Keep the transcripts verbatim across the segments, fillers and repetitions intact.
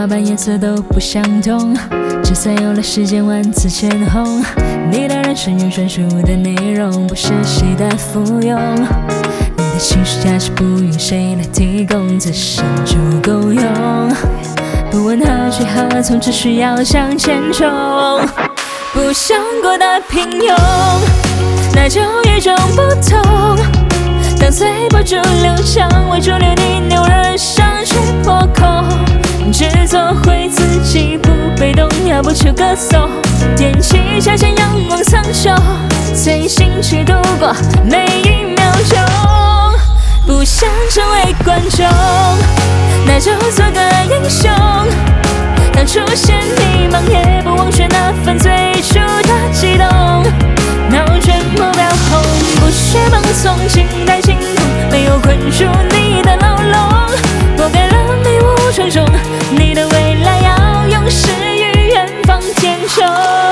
花瓣颜色都不相同，就算有了世间万次千红，你的人生有专属的内容，不是谁的附庸。你的情绪价值不用谁来提供，自身就够用。不问何去何从，只需要向前冲。不想过得平庸，那就与众不同。当随波逐流，想为主流逆流而上去破空，只做回自己，不被动，要不求歌颂。踮起脚尖，仰望苍穹，随心去度过每一秒钟。不想成为观众，那就做个英雄。当出现迷茫，也不忘却那份最初的激动。瞄准目标后，不需放松，静待晴空，没有困住你的牢笼。拨开了迷雾重重，你的未来要用诗与远方填充。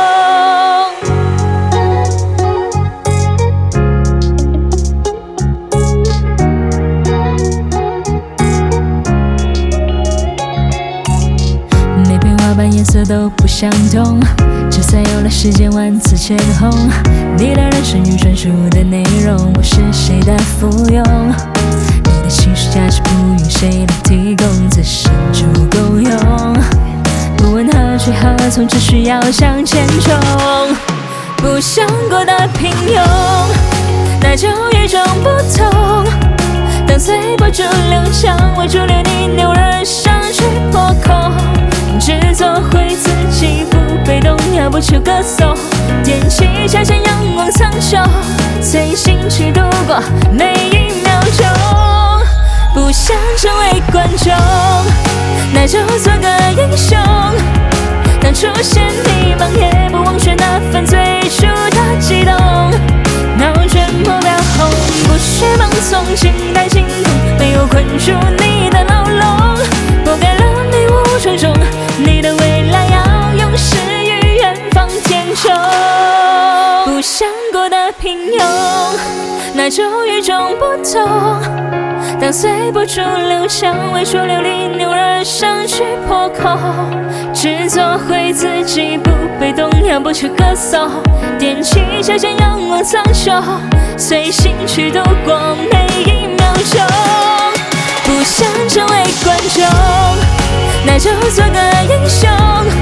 每片花瓣颜色都不相同，就算有了世间万次千红，你的人生有专属的内容，不是谁的附庸。你的情绪价值不用谁来提供，自身就够用。不问何去何从，只需要向前冲。不想过得平庸，那就与众不同。当随波逐流，想为主流逆流而上去破空，只做回自己，不被动，要不求歌颂。踮起脚尖，仰望苍穹，随心去度过每一秒钟。不想成为观众，那就做个英雄。当出现迷茫，也不忘却那份最初的激动。瞄准目标后，不需放松，静待晴空，没有困住你的牢笼。拨开了迷雾重重，你的未来要用诗与远方填充。不想过得平庸，那就与众不同。当随波逐流，想为主流逆流而上去破空，只做回自己，不被动，要不求歌颂。踮起脚尖，仰望苍穹，随心去度过每一秒钟。不想成为观众，那就做个英雄。